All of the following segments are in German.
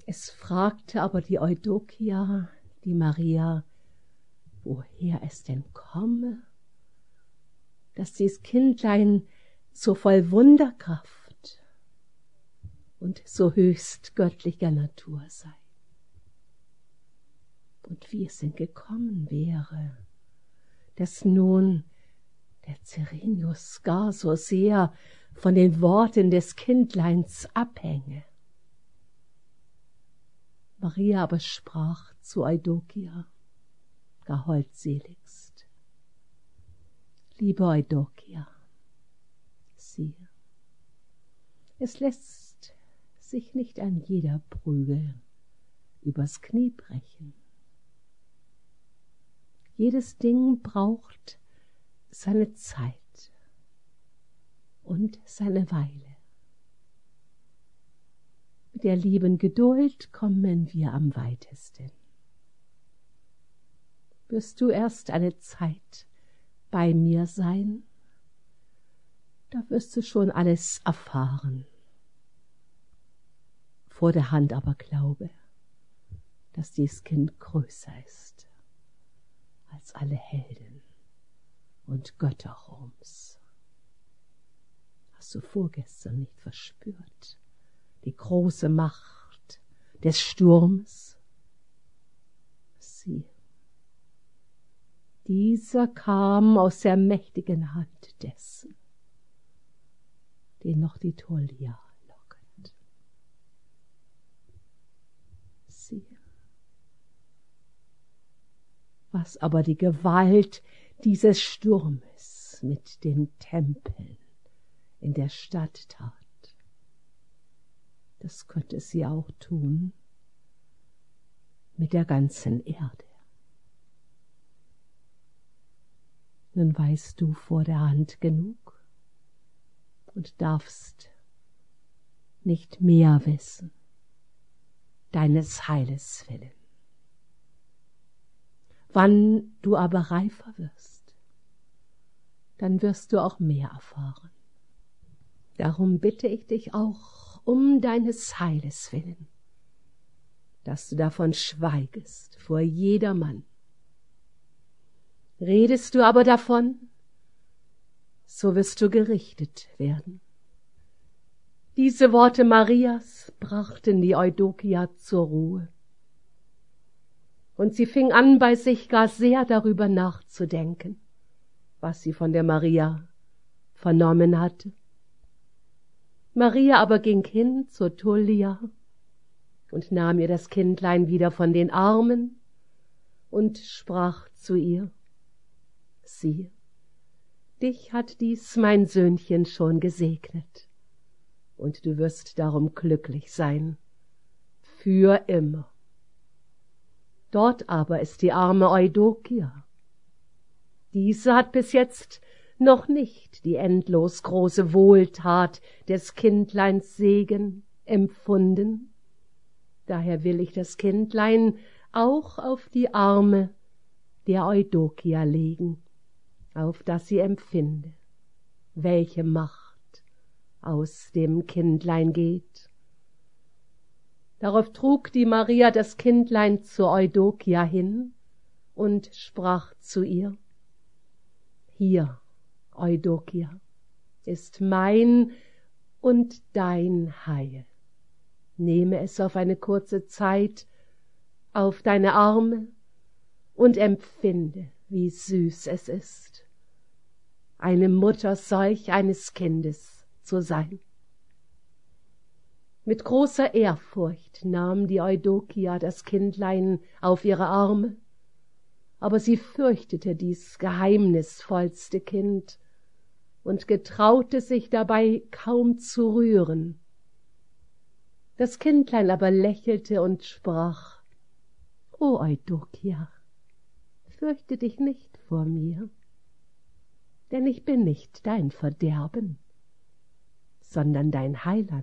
Es fragte aber die Eudokia, die Maria, woher es denn komme, dass dies Kindlein so voll Wunderkraft und so höchst göttlicher Natur sei. Und wie es denn gekommen wäre, dass nun der Cyrenius gar so sehr von den Worten des Kindleins abhänge. Maria aber sprach zu Eudokia, gar holdseligst: Liebe Eudokia, siehe, es lässt sich nicht ein jeder Prügel übers Knie brechen. Jedes Ding braucht seine Zeit und seine Weile. Mit der lieben Geduld kommen wir am weitesten. Wirst du erst eine Zeit bei mir sein, da wirst du schon alles erfahren. Vor der Hand aber glaube, dass dies Kind größer ist als alle Helden und Götter Roms. Hast du vorgestern nicht verspürt die große Macht des Sturms? Sieh, dieser kam aus der mächtigen Hand dessen, den noch die Tholja locket. Siehe, was aber die Gewalt dieses Sturmes mit den Tempeln in der Stadt tat, das könnte sie auch tun mit der ganzen Erde. Nun weißt du vor der Hand genug und darfst nicht mehr wissen, deines Heiles willen. Wann du aber reifer wirst, dann wirst du auch mehr erfahren. Darum bitte ich dich auch um deines Heiles willen, dass du davon schweigest vor jedermann. Redest du aber davon, so wirst du gerichtet werden. Diese Worte Marias brachten die Eudokia zur Ruhe. Und sie fing an, bei sich gar sehr darüber nachzudenken, was sie von der Maria vernommen hatte. Maria aber ging hin zur Tholja und nahm ihr das Kindlein wieder von den Armen und sprach zu ihr: Siehe, dich hat dies mein Söhnchen schon gesegnet, und du wirst darum glücklich sein, für immer. Dort aber ist die arme Eudokia. Diese hat bis jetzt noch nicht die endlos große Wohltat des Kindleins Segen empfunden. Daher will ich das Kindlein auch auf die Arme der Eudokia legen, auf dass sie empfinde, welche Macht aus dem Kindlein geht. Darauf trug die Maria das Kindlein zur Eudokia hin und sprach zu ihr: Hier, Eudokia, ist mein und dein Heil. Nehme es auf eine kurze Zeit auf deine Arme und empfinde, wie süß es ist, eine Mutter solch eines Kindes zu sein. Mit großer Ehrfurcht nahm die Eudokia das Kindlein auf ihre Arme, aber sie fürchtete dies geheimnisvollste Kind und getraute sich dabei kaum zu rühren. Das Kindlein aber lächelte und sprach: O Eudokia, fürchte dich nicht vor mir, denn ich bin nicht dein Verderben, sondern dein Heiland.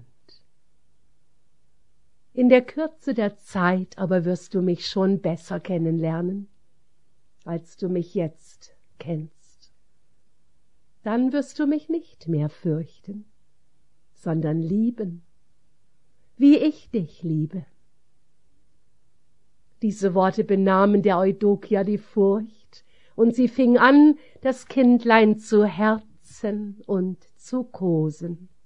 In der Kürze der Zeit aber wirst du mich schon besser kennenlernen, als du mich jetzt kennst. Dann wirst du mich nicht mehr fürchten, sondern lieben, wie ich dich liebe, Diese Worte benahmen der Eudokia die Furcht, und sie fing an, das Kindlein zu herzen und zu kosen.